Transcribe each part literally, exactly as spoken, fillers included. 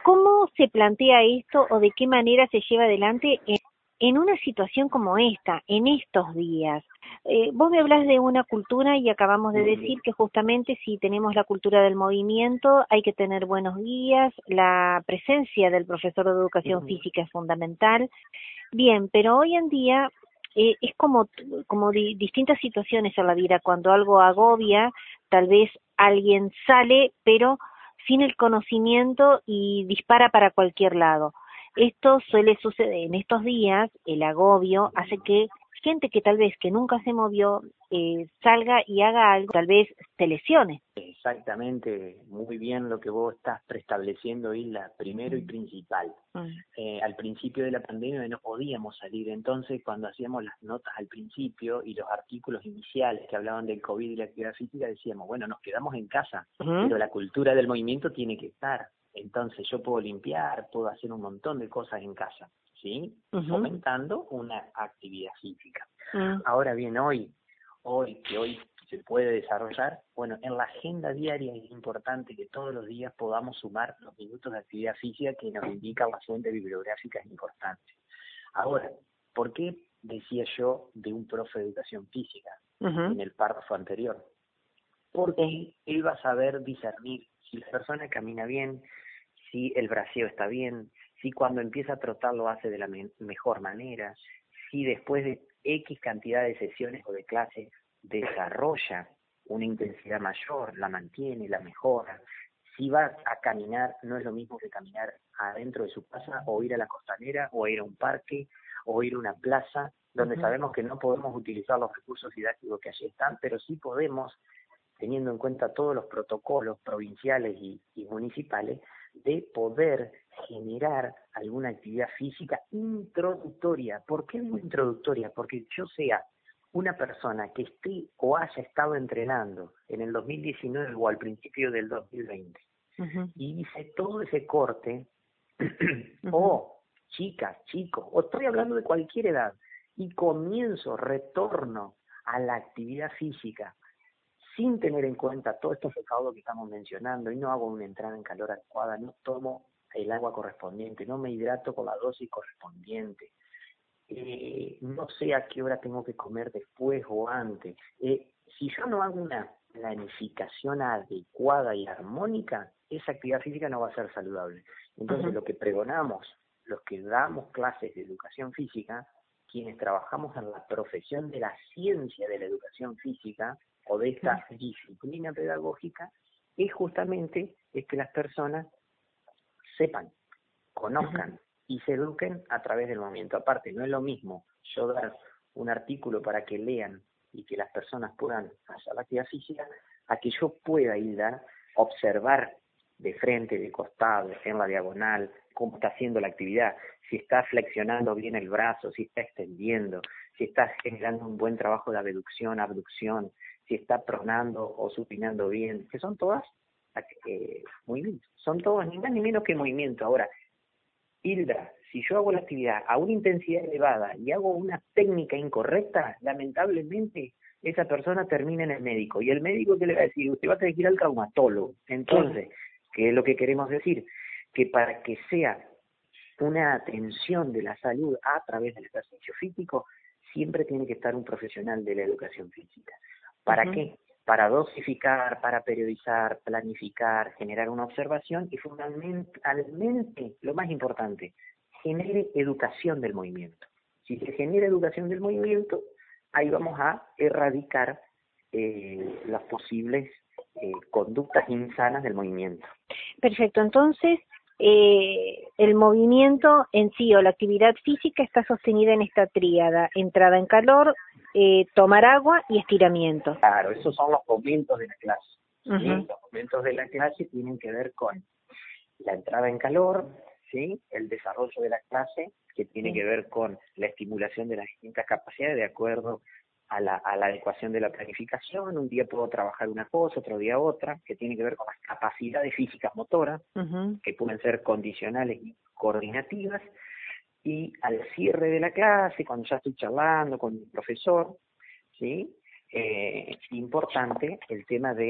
¿Cómo se plantea esto o de qué manera se lleva adelante en, en una situación como esta, en estos días? Eh, vos me hablas de una cultura y acabamos de decir que justamente si tenemos la cultura del movimiento hay que tener buenos guías, la presencia del profesor de educación física es fundamental. Bien, pero hoy en día eh, es como, como di, distintas situaciones en la vida, cuando algo agobia, tal vez alguien sale, pero sin el conocimiento y dispara para cualquier lado. Esto suele suceder en estos días, el agobio hace que gente que tal vez que nunca se movió eh, salga y haga algo, tal vez se lesione. Exactamente, muy bien lo que vos estás preestableciendo, Isla, primero y principal. Mm. Eh, al principio de la pandemia no podíamos salir, entonces cuando hacíamos las notas al principio y los artículos iniciales que hablaban del COVID y la actividad física, decíamos, bueno, nos quedamos en casa, uh-huh. pero la cultura del movimiento tiene que estar. Entonces yo puedo limpiar, puedo hacer un montón de cosas en casa, ¿sí? Uh-huh. Fomentando una actividad física. Uh-huh. Ahora bien, hoy, hoy que hoy se puede desarrollar, bueno, en la agenda diaria es importante que todos los días podamos sumar los minutos de actividad física que nos indican las fuentes bibliográficas importantes. Ahora, ¿por qué decía yo de un profe de educación física uh-huh. en el párrafo anterior? Porque él va a saber discernir si la persona camina bien, si el braceo está bien, si cuando empieza a trotar lo hace de la me- mejor manera, si después de X cantidad de sesiones o de clases desarrolla una intensidad mayor, la mantiene, la mejora. Si va a caminar, no es lo mismo que caminar adentro de su casa o ir a la costanera o ir a un parque o ir a una plaza donde uh-huh. sabemos que no podemos utilizar los recursos didácticos que allí están, pero sí podemos, teniendo en cuenta todos los protocolos provinciales y, y municipales, de poder generar alguna actividad física introductoria. ¿Por qué digo introductoria? Porque yo sea una persona que esté o haya estado entrenando en el dos mil diecinueve o al principio del dos mil veinte uh-huh. y hice todo ese corte, uh-huh. o chicas, chicos, o estoy hablando de cualquier edad, y comienzo, retorno a la actividad física sin tener en cuenta todos estos recaudos que estamos mencionando, y no hago una entrada en calor adecuada, no tomo el agua correspondiente, no me hidrato con la dosis correspondiente, eh, no sé a qué hora tengo que comer después o antes. Eh, si yo no hago una planificación adecuada y armónica, esa actividad física no va a ser saludable. Entonces, uh-huh. lo que pregonamos, los que damos clases de educación física, quienes trabajamos en la profesión de la ciencia de la educación física o de esta uh-huh. disciplina pedagógica, es justamente es que las personas sepan, conozcan, uh-huh. y se eduquen a través del movimiento. Aparte, no es lo mismo yo dar un artículo para que lean y que las personas puedan hacer la actividad física, a que yo pueda ir a observar de frente, de costado, en la diagonal, cómo está haciendo la actividad, si está flexionando bien el brazo, si está extendiendo, si está generando un buen trabajo de abducción, abducción, si está pronando o supinando bien, que son todas eh, movimientos, son todos ni más ni menos que movimiento. Ahora, Hilda, si yo hago la actividad a una intensidad elevada y hago una técnica incorrecta, lamentablemente esa persona termina en el médico. Y el médico, ¿qué le va a decir? Usted va a tener que ir al traumatólogo. Entonces, ¿qué es lo que queremos decir? Que para que sea una atención de la salud a través del ejercicio físico, siempre tiene que estar un profesional de la educación física. ¿Para uh-huh. qué? Para dosificar, para periodizar, planificar, generar una observación y fundamentalmente, lo más importante, genere educación del movimiento. Si se genera educación del movimiento, ahí vamos a erradicar eh, las posibles eh, conductas insanas del movimiento. Perfecto, entonces eh, el movimiento en sí o la actividad física está sostenida en esta tríada: entrada en calor, Eh, tomar agua y estiramiento. Claro, esos son los momentos de la clase. Uh-huh. ¿sí? Los momentos de la clase tienen que ver con la entrada en calor, ¿sí? El desarrollo de la clase, que tiene sí. que ver con la estimulación de las distintas capacidades de acuerdo a la, a la adecuación de la planificación. Un día puedo trabajar una cosa, otro día otra, que tiene que ver con las capacidades físicas motoras, uh-huh. que pueden ser condicionales y coordinativas. Y al cierre de la clase, cuando ya estoy charlando con el profesor, ¿sí? Eh, importante el tema de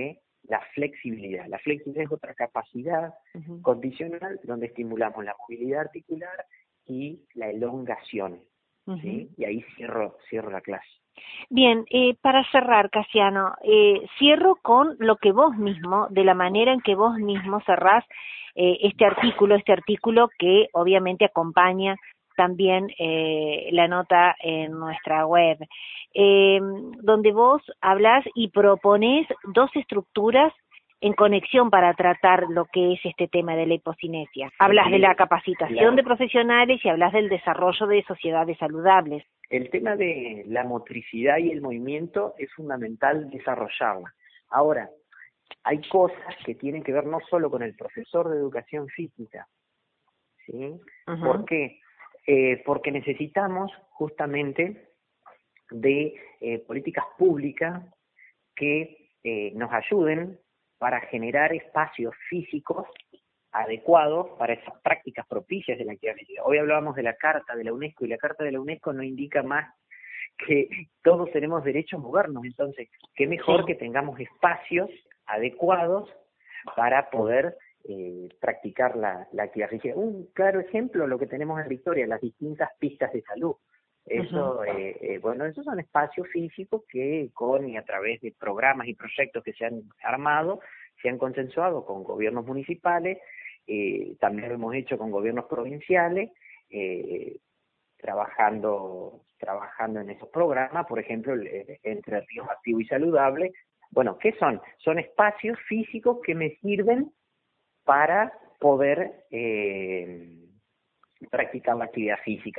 la flexibilidad. La flexibilidad es otra capacidad uh-huh. condicional donde estimulamos la movilidad articular y la elongación. Uh-huh. ¿Sí? Y ahí cierro, cierro la clase. Bien, eh, para cerrar, Casiano, eh, cierro con lo que vos mismo, de la manera en que vos mismo cerrás eh, este artículo, este artículo que obviamente acompaña también eh, la nota en nuestra web, eh, donde vos hablás y proponés dos estructuras en conexión para tratar lo que es este tema de la hipocinesia. Hablas de la capacitación claro. de profesionales y hablas del desarrollo de sociedades saludables. El tema de la motricidad y el movimiento es fundamental desarrollarla. Ahora, hay cosas que tienen que ver no solo con el profesor de educación física, ¿sí? Uh-huh. ¿Por qué? Eh, porque necesitamos justamente de eh, políticas públicas que eh, nos ayuden para generar espacios físicos adecuados para esas prácticas propicias de la actividad física. Hoy hablábamos de la Carta de la UNESCO y la Carta de la UNESCO no indica más que todos tenemos derecho a movernos, entonces qué mejor sí. que tengamos espacios adecuados para poder eh, practicar la, la actividad física. Un claro ejemplo, lo que tenemos en Victoria, las distintas pistas de salud. Eso, uh-huh. eh, eh, bueno, esos son espacios físicos que con y a través de programas y proyectos que se han armado, se han consensuado con gobiernos municipales, eh, también lo hemos hecho con gobiernos provinciales, eh, trabajando trabajando en esos programas, por ejemplo, el, el Entre Ríos Activo y Saludable. Bueno, ¿qué son? Son espacios físicos que me sirven para poder eh, practicar la actividad física.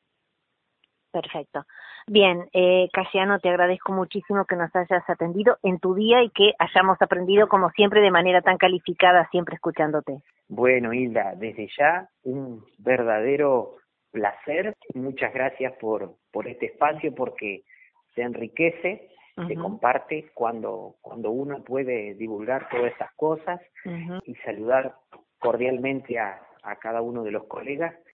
Perfecto. Bien, eh, Casiano, te agradezco muchísimo que nos hayas atendido en tu día y que hayamos aprendido, como siempre, de manera tan calificada, siempre escuchándote. Bueno, Hilda, desde ya un verdadero placer. Muchas gracias por, por este espacio, porque se enriquece, uh-huh. se comparte cuando, cuando uno puede divulgar todas esas cosas uh-huh. y saludar cordialmente a, a cada uno de los colegas.